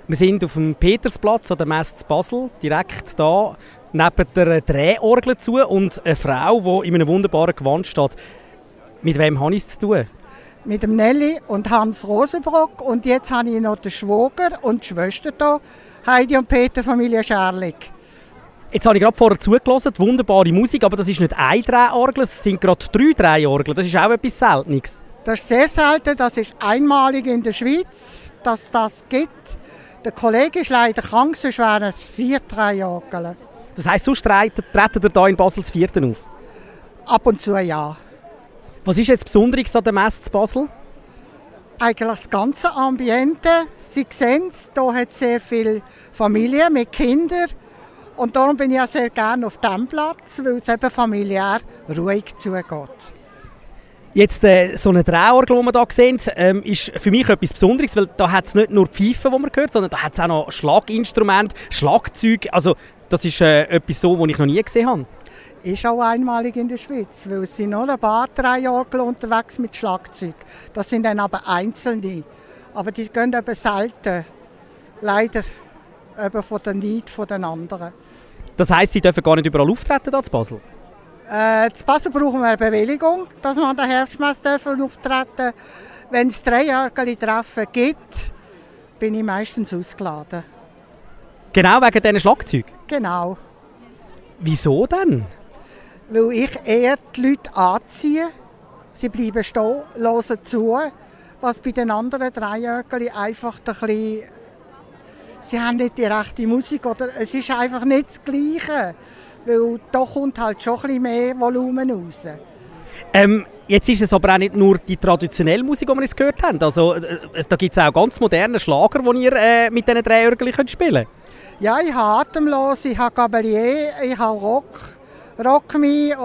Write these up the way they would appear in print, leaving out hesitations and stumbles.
Wir sind auf dem Petersplatz an der Messe zu Basel, direkt da neben der Drehorgel zu und eine Frau, die in einem wunderbaren Gewand steht. Mit wem habe ich es zu tun? Mit dem Nelly und Hans Rosenbrock und jetzt habe ich noch den Schwager und die Schwester hier, Heidi und Peter, Familie Scherlig. Jetzt habe ich gerade vorher zugelassen, wunderbare Musik, aber das ist nicht eine Drehorgel, es sind gerade 3 Drehorgeln. Das ist auch etwas Seltenes. Das ist sehr selten, das ist einmalig in der Schweiz, dass das gibt. Der Kollege ist leider krank, sonst wären es 4 Drehorgeln. Das heisst, sonst treten ihr hier in Basel das 4. auf? Ab und zu ja. Was ist jetzt Besonderes an der Messe zu Basel? Eigentlich das ganze Ambiente. Sie sehen es, hier hat es sehr viele Familien mit Kindern. Und darum bin ich ja sehr gerne auf diesem Platz, weil es eben familiär ruhig zugeht. Jetzt so eine Drehorgel, die wir hier sehen, ist für mich etwas Besonderes, weil da hat es nicht nur Pfeifen, die man hört, sondern da hat es auch noch Schlaginstrumente, Schlagzeug. Also das ist etwas so, was ich noch nie gesehen habe. Ist auch einmalig in der Schweiz, weil es sind noch ein paar Drehorgeln unterwegs mit Schlagzeug. Das sind dann aber einzelne. Aber die gehen eben selten, leider eben von der Neid von den anderen. Das heisst, sie dürfen gar nicht überall auftreten hier in Basel? In Basel brauchen wir eine Bewilligung, dass wir an der Herbstmesse auftreten dürfen. Wenn es Drehorgel-Treffen gibt, bin ich meistens ausgeladen. Genau wegen diesen Schlagzeug? Genau. Wieso denn? Weil ich eher die Leute anziehe. Sie bleiben stehen, hören zu. Was bei den anderen Drehorgeln einfach ein bisschen... Sie haben nicht die rechte Musik, oder es ist einfach nicht das Gleiche. Weil da kommt halt schon ein bisschen mehr Volumen raus. Jetzt ist es aber auch nicht nur die traditionelle Musik, die wir jetzt gehört haben. Also, da gibt es auch ganz moderne Schlager, die ihr mit diesen Drehorgeln spielen könnt. Ja, ich habe Atemlos, ich habe Gabalier, ich habe Rock, Rock Me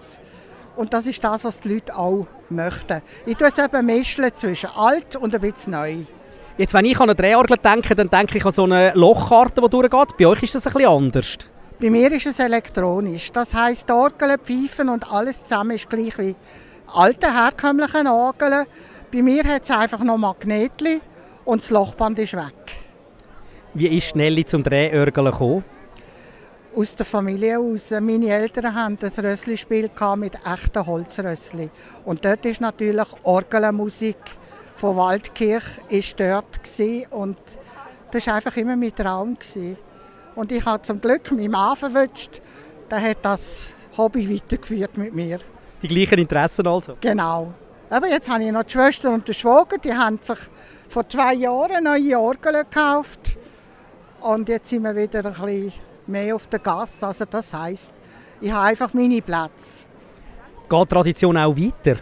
und das ist das, was die Leute auch möchten. Ich tue es eben mischen zwischen alt und ein bisschen neu. Jetzt, wenn ich an eine Drehorgel denke, dann denke ich an so eine Lochkarte, die durchgeht. Bei euch ist das ein bisschen anders. Bei mir ist es elektronisch. Das heisst, die Orgeln, Pfeifen und alles zusammen ist gleich wie alte, herkömmliche Orgeln. Bei mir hat es einfach noch Magnetli und das Lochband ist weg. Wie ist Nelly zum Drehorgeln gekommen? Aus der Familie aus. Meine Eltern hatten ein Rösslispiel mit echten Holzrössli. Und dort ist natürlich Orgelmusik von Waldkirch ist dort gewesen. Und das war einfach immer mein Traum gewesen. Und ich habe zum Glück meinen Mann verwünscht. Der hat das Hobby weitergeführt mit mir. Die gleichen Interessen also? Genau. Aber jetzt habe ich noch die Schwester und den Schwager. Die haben sich vor 2 Jahren neue Orgeln gekauft. Und jetzt sind wir wieder ein bisschen mehr auf der Gasse. Also das heisst, ich habe einfach meine Plätze. Geht die Tradition auch weiter?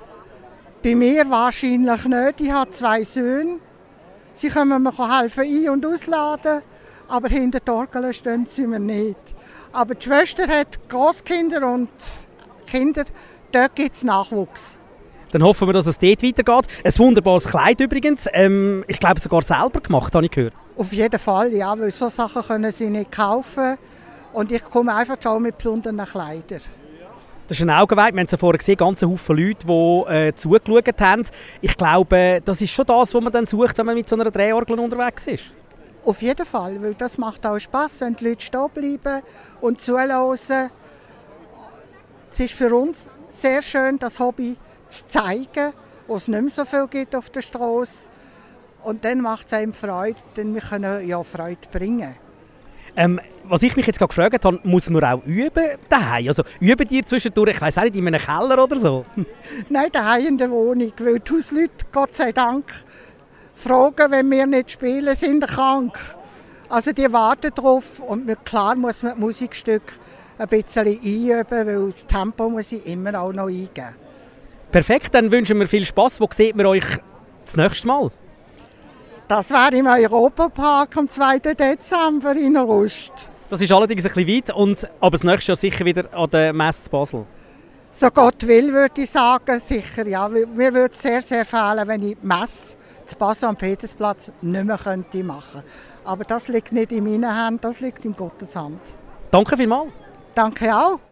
Bei mir wahrscheinlich nicht. Ich habe 2 Söhne. Sie können mir helfen ein- und ausladen. Aber hinter den Orgeln stehen sie mir nicht. Aber die Schwester hat Grosskinder und Kinder. Dort gibt es Nachwuchs. Dann hoffen wir, dass es dort weitergeht. Ein wunderbares Kleid übrigens. Ich glaube sogar selber gemacht, habe ich gehört. Auf jeden Fall, ja, weil so Sachen können sie nicht kaufen. Und ich komme einfach schon mit besonderen Kleidern. Das ist ein Augenweid. Wir haben es ja vorher gesehen, ganze Haufen Leute, die zugeschaut haben. Ich glaube, das ist schon das, was man dann sucht, wenn man mit so einer Drehorgel unterwegs ist. Auf jeden Fall, weil das macht auch Spass, wenn die Leute stehen bleiben und zuhören. Es ist für uns sehr schön, das Hobby zu zeigen, wo es nicht mehr so viel gibt auf der Straße. Und dann macht es einem Freude, denn wir können ja Freude bringen. Was ich mich jetzt gerade gefragt habe, muss man auch üben daheim? Also üben die zwischendurch, ich weiss auch nicht, in einem Keller oder so? Nein, daheim in der Wohnung, weil die Hausleute, Gott sei Dank, fragen, wenn wir nicht spielen, sind krank. Also die warten darauf und klar muss man das Musikstück ein bisschen einüben, weil das Tempo muss ich immer auch noch eingeben. Perfekt, dann wünschen wir viel Spass. Wo sieht man euch das nächste Mal? Das wäre im Europapark am 2. Dezember in Rust. Das ist allerdings ein bisschen weit, aber das nächste Jahr sicher wieder an der Messe Basel. So Gott will, würde ich sagen, sicher. Ja. Mir würde es sehr, sehr fehlen, wenn ich die Messe zu Basel am Petersplatz nicht mehr machen könnte. Aber das liegt nicht in meinen Händen, das liegt in Gottes Hand. Danke vielmals. Danke auch.